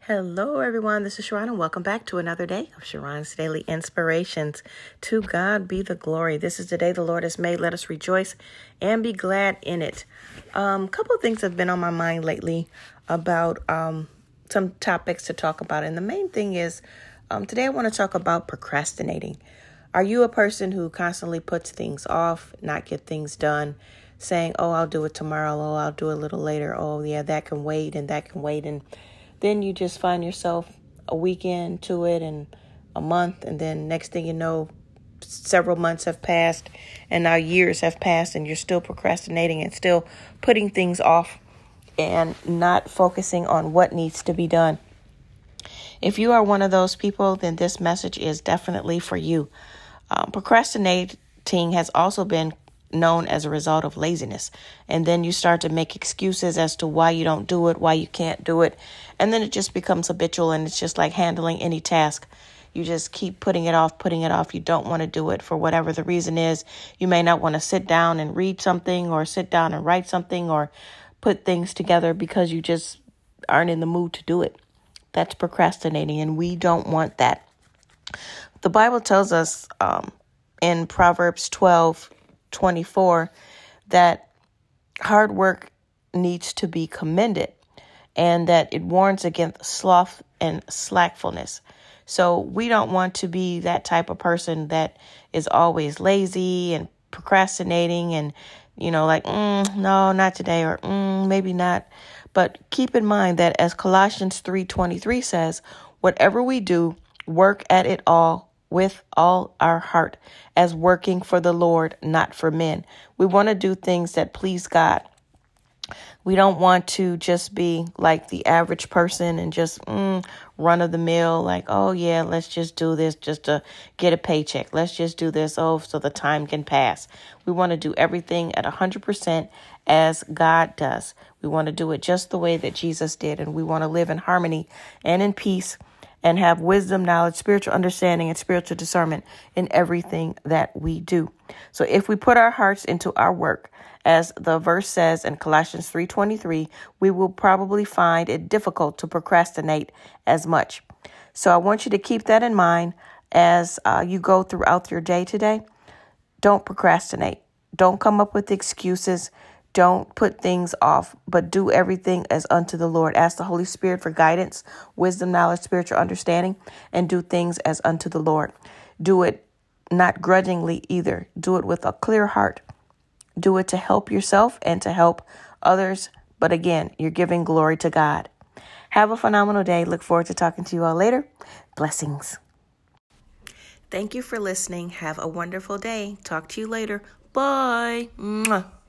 Hello, everyone. This is Sharon, and welcome back to another day of Sharon's Daily Inspirations. To God be the glory. This is the day the Lord has made. Let us rejoice and be glad in it. A couple of things have been on my mind lately about some topics to talk about. And the main thing is today I want to talk about procrastinating. Are you a person who constantly puts things off, not get things done, saying, oh, I'll do it tomorrow. Oh, I'll do it a little later. Oh, yeah, that can wait and that can wait. And then you just find yourself a weekend to it and a month. And then next thing you know, several months have passed and now years have passed and you're still procrastinating and still putting things off and not focusing on what needs to be done. If you are one of those people, then this message is definitely for you. Procrastinating has also been known as a result of laziness. And then you start to make excuses as to why you don't do it, why you can't do it. And then it just becomes habitual, and it's just like handling any task. You just keep putting it off. You don't want to do it for whatever the reason is. You may not want to sit down and read something or sit down and write something or put things together because you just aren't in the mood to do it. That's procrastinating, and we don't want that. The Bible tells us in Proverbs 12:24 that hard work needs to be commended and that it warns against sloth and slackfulness. So we don't want to be that type of person that is always lazy and procrastinating and, no, not today, or maybe not. But keep in mind that as Colossians 3:23 says, whatever we do, work at it all with all our heart, as working for the Lord, not for men. We want to do things that please God. We don't want to just be like the average person and just run of the mill, like, oh, yeah, let's just do this just to get a paycheck. Let's just do this, so the time can pass. We want to do everything at 100% as God does. We want to do it just the way that Jesus did, and we want to live in harmony and in peace and have wisdom, knowledge, spiritual understanding, and spiritual discernment in everything that we do. So if we put our hearts into our work, as the verse says in Colossians 3:23, we will probably find it difficult to procrastinate as much. So I want you to keep that in mind as you go throughout your day today. Don't procrastinate. Don't come up with excuses. Don't put things off, but do everything as unto the Lord. Ask the Holy Spirit for guidance, wisdom, knowledge, spiritual understanding, and do things as unto the Lord. Do it not grudgingly either. Do it with a clear heart. Do it to help yourself and to help others. But again, you're giving glory to God. Have a phenomenal day. Look forward to talking to you all later. Blessings. Thank you for listening. Have a wonderful day. Talk to you later. Bye. Mwah.